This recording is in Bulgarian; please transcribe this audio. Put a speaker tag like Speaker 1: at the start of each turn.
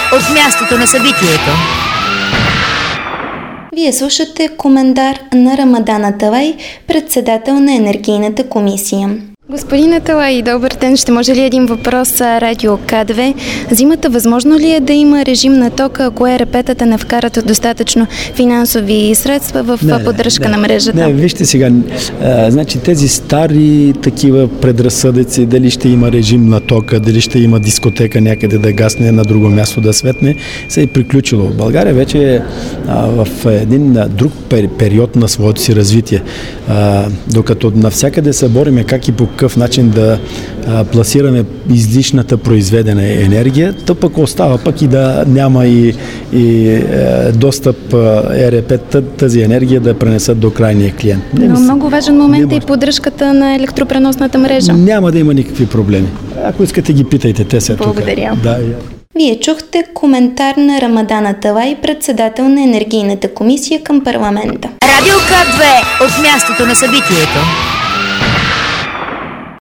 Speaker 1: от мястото на събитието.
Speaker 2: Вие слушате коментар на Рамадан Аталай, председател на Енергийната комисия.
Speaker 3: Господин Аталай, добър ден. Ще може ли един въпрос Радио К2? Зимата възможно ли е да има режим на тока, ако ЕРП-тата не вкарат достатъчно финансови средства в поддръжка на мрежата?
Speaker 4: Не, вижте сега, значи тези стари такива предразсъдъци, дали ще има режим на тока, дали ще има дискотека някъде да гасне, на друго място да светне, се е приключило. България вече е в един друг период на своето си развитие. Докато навсякъде се бориме как и по какъв начин да пласираме излишната произведена енергия, то пък остава пък и да няма и достъп ЕРП тази енергия да пренесат до крайния клиент.
Speaker 3: Но много важен момент е и поддръжката на електропреносната мрежа.
Speaker 4: Няма да има никакви проблеми. Ако искате, ги питайте, те са тук.
Speaker 3: Благодаря.
Speaker 4: Да.
Speaker 2: Вие чухте коментар на Рамадан Аталай, председател на Енергийната комисия към парламента.
Speaker 1: Радио К2 от мястото на събитието.